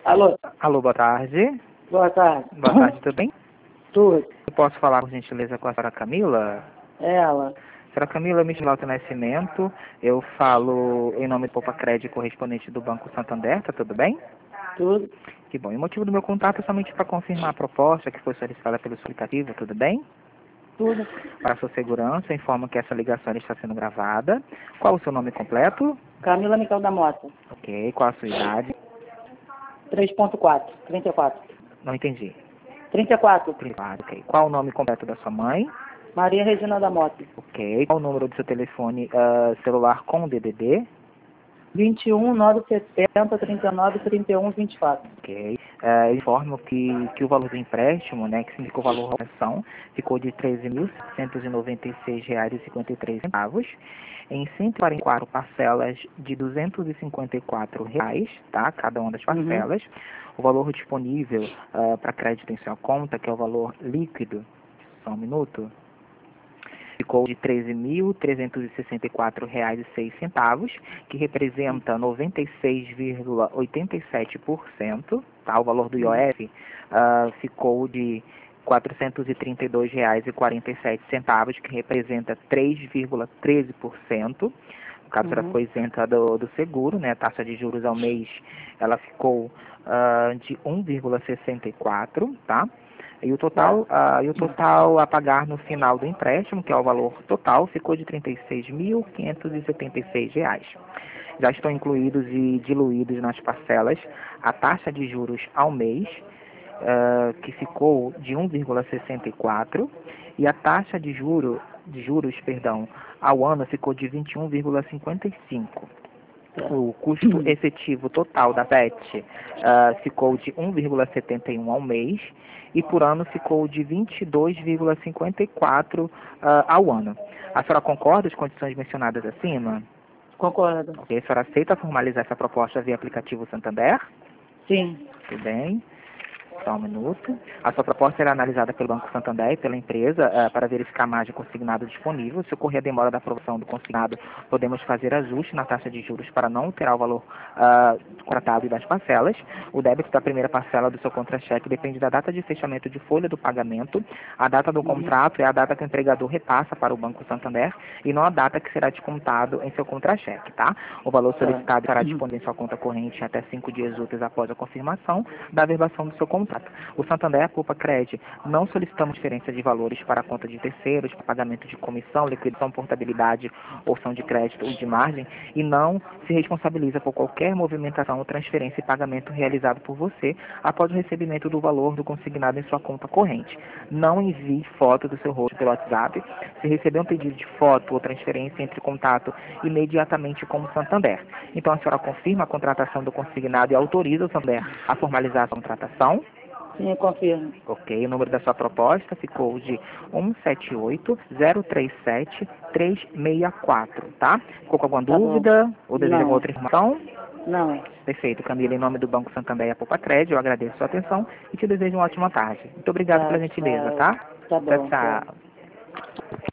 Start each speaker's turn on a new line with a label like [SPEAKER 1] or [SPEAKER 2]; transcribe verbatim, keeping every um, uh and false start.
[SPEAKER 1] Alô?
[SPEAKER 2] Alô, boa tarde.
[SPEAKER 1] Boa tarde.
[SPEAKER 2] Boa tarde, tudo bem?
[SPEAKER 1] Tudo.
[SPEAKER 2] Eu posso falar, por gentileza, com a senhora Camila?
[SPEAKER 1] É ela.
[SPEAKER 2] Senhora Camila, me chamo Nascimento. Eu falo em nome do Poupa Crédito, correspondente do Banco Santander, tá tudo bem?
[SPEAKER 1] Tudo.
[SPEAKER 2] Que bom. E o motivo do meu contato é somente para confirmar a proposta que foi solicitada pelo aplicativo, tudo bem?
[SPEAKER 1] Tudo.
[SPEAKER 2] Para sua segurança, informo que essa ligação está sendo gravada. Qual o seu nome completo?
[SPEAKER 1] Camila Mical da Mota.
[SPEAKER 2] Ok. Qual a sua idade?
[SPEAKER 1] três ponto quatro. trinta e quatro.
[SPEAKER 2] Não entendi.
[SPEAKER 1] trinta e quatro.
[SPEAKER 2] Privado, ok. Qual o nome completo da sua mãe?
[SPEAKER 1] Maria Regina da Mota.
[SPEAKER 2] Ok. Qual o número do seu telefone ah, celular com D D D?
[SPEAKER 1] vinte e um, novecentos e setenta, trinta e nove, trinta e um, vinte e quatro.
[SPEAKER 2] Ok. Eh, eu informo que, que o valor do empréstimo, né, que significa o valor da ação, ficou de treze mil setecentos e noventa e seis reais e cinquenta e três centavos em cento e quarenta e quatro parcelas de duzentos e cinquenta e quatro reais, tá? Cada uma das
[SPEAKER 1] Uhum.
[SPEAKER 2] parcelas. O valor disponível para crédito em sua conta, que é o valor líquido, só um minuto, ficou de treze mil trezentos e sessenta e quatro reais e seis centavos, que representa noventa e seis vírgula oitenta e sete por cento, tá? O valor do I O F ah, ficou de quatrocentos e trinta e dois reais e quarenta e sete centavos, que representa três vírgula treze por cento. No caso, ela
[SPEAKER 1] Uhum.
[SPEAKER 2] foi isenta do, do seguro, né? A taxa de juros ao mês, ela ficou ah, de um vírgula sessenta e quatro, tá? E o total, ah, e o total a pagar no final do empréstimo, que é o valor total, ficou de trinta e seis mil quinhentos e setenta e seis reais. Já estão incluídos e diluídos nas parcelas a taxa de juros ao mês, ah, que ficou de um vírgula sessenta e quatro, e a taxa de juro, de juros, perdão, ao ano ficou de vinte e um vírgula cinquenta e cinco. O custo efetivo total da P E T ah, ficou de um vírgula setenta e um ao mês e por ano ficou de vinte e dois vírgula cinquenta e quatro ah, ao ano. A senhora concorda com as condições mencionadas acima?
[SPEAKER 1] Concordo.
[SPEAKER 2] Ok, a senhora aceita formalizar essa proposta via aplicativo Santander?
[SPEAKER 1] Sim.
[SPEAKER 2] Tudo bem. Só um minuto. A sua proposta será analisada pelo Banco Santander e pela empresa eh, para verificar a margem consignado disponível. Se ocorrer a demora da aprovação do consignado, podemos fazer ajuste na taxa de juros para não alterar o valor ah, contratado e das parcelas. O débito da primeira parcela do seu contra-cheque depende da data de fechamento de folha do pagamento. A data do contrato é a data que o empregador repassa para o Banco Santander e não a data que será descontado em seu contra-cheque, tá? O valor solicitado estará disponível em sua conta corrente até cinco dias úteis após a confirmação da averbação do seu contrato. O Santander, Poupa Crédito, não solicitamos diferença de valores para a conta de terceiros, para pagamento de comissão, liquidação, portabilidade, porção de crédito ou de margem, e não se responsabiliza por qualquer movimentação ou transferência e pagamento realizado por você após o recebimento do valor do consignado em sua conta corrente. Não envie foto do seu rosto pelo WhatsApp. Se receber um pedido de foto ou transferência, entre em contato imediatamente com o Santander. Então, a senhora confirma a contratação do consignado e autoriza o Santander a formalizar a contratação?
[SPEAKER 1] Sim, eu confirmo.
[SPEAKER 2] Ok, o número da sua proposta ficou de um sete oito zero três sete três seis quatro, tá? Ficou com alguma
[SPEAKER 1] Tá bom.
[SPEAKER 2] dúvida ou deseja
[SPEAKER 1] Não.
[SPEAKER 2] alguma outra informação?
[SPEAKER 1] Não.
[SPEAKER 2] Perfeito, Camila, em nome do Banco Santander e a Poupa Crédito, eu agradeço a sua atenção e te desejo uma ótima tarde. Muito obrigado
[SPEAKER 1] Tá,
[SPEAKER 2] pela gentileza,
[SPEAKER 1] tchau.
[SPEAKER 2] tá?
[SPEAKER 1] Tá
[SPEAKER 2] Tchau,
[SPEAKER 1] bom, tchau.
[SPEAKER 2] tchau.